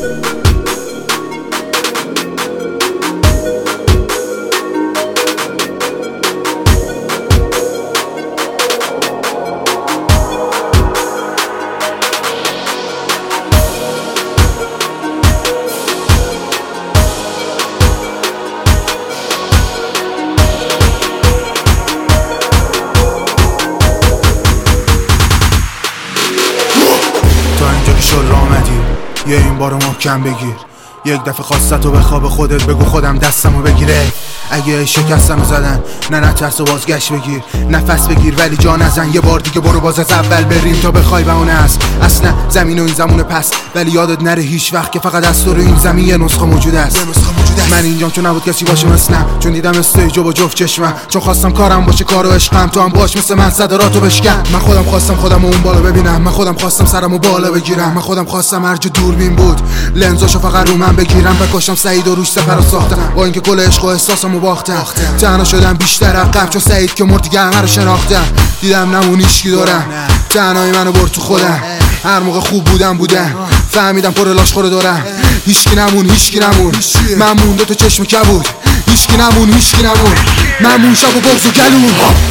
یه این بارو محکم بگیر، یک دفعه خواستتو به خواب خودت بگو خودم دستمو بگیره. اگه شکستمو زدن نه ترس و بازگشت بگیر، نفس بگیر ولی جا نزن، یه بار دیگه برو باز از اول بریم تا بخوای بهونه است. اصلا زمین و این زمون پس، ولی یادت نره هیچ وقت که فقط از تو رو این زمین یه نسخه موجود است. من اینجام چون نبود کسی باشه مثلم، چون دیدم استیجو با جفت چشمم، چون خواستم کارم باشه کار و عشقم، تو هم باش مثل من صداراتو بشکن. من خودم خواستم خودمو اون بالا ببینم، من خودم خواستم سرمو بالا بگیرم، من خودم خواستم هر جا دوربین بود لنزاشو فقط رو من بگیرم. بکشم سعید و روش سپر رو ساختم، با اینکه کل عشق و احساسمو باختم. تنها شدم بیشتر عقب، چون سعید که مرد دیگه همه رو شناختم. دیدم نمون هیچکی دارم، تنهایی منو برد تو خودم. هر موقع خوب بودم فهمیدم پر لاشخور دارم. هیچکی نمون من مونده تو چشم کبود. هیچکی نمون من مون شب و بغض و گلون.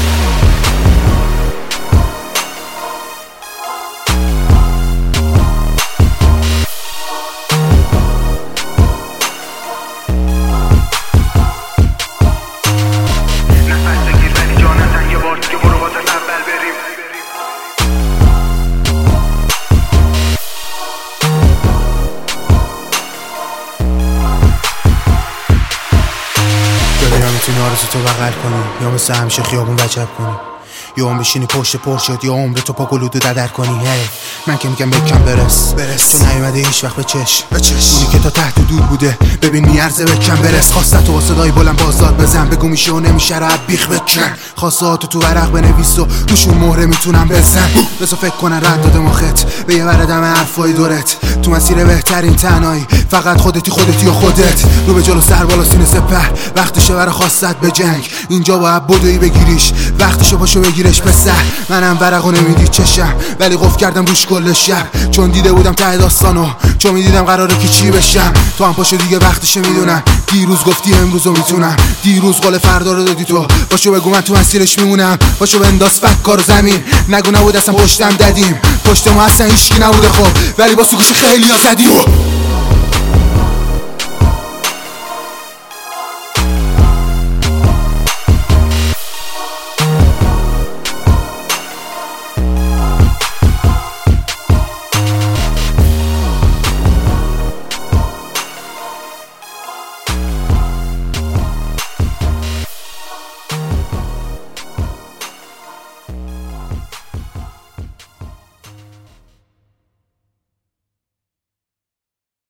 میتونی آرزو تو بغل کنی، یا مثل همیشه خیابون وجب کنی، یا هم بشینی پشت پرشت، یا عمر تو پاکلودو ددر کنی. من که میگم بکن برس تو نیومده هیچ وقت به چش اونی که تا تحت دور بوده ببین میارزه بکن برس. خواستت تو با صدای بلند بازداد بزن، بگو میشه و نمیشه رو بیخ بکن. خواستاتو تو ورق بنویس و توشون مهره میتونم بزن. بسا فکر کنن رد داده مخت به یه وردم حرفای دورت، تو مسیر بهترین تنهایی فقط خودتی یا خودت. رو به جلو سر بالا سینه سپر، وقتشه برا خواستت به جنگ. اینجا باید بدوی بگیریش، وقتشه پاشو بگیرش پسر. منم ورقو نمیدید چشم، ولی قفل کردم روش کل شب، چون دیده بودم ته داستانو، چون میدیدم قراره که چی بشم. تو هم پاشو دیگه وقتشه میدونم، دیروز گفتی امروزو میتونم، دیروز قول فردا رو دادی تو. پاشو بگو من تو مسیرش میمونم، پاشو بنداز فکر و زمین. نگو نبود اصلا پشتم ددیم، پشت ما اصلا هیچکی نبوده خب، ولی با سوگوش خیلی ها زدیم.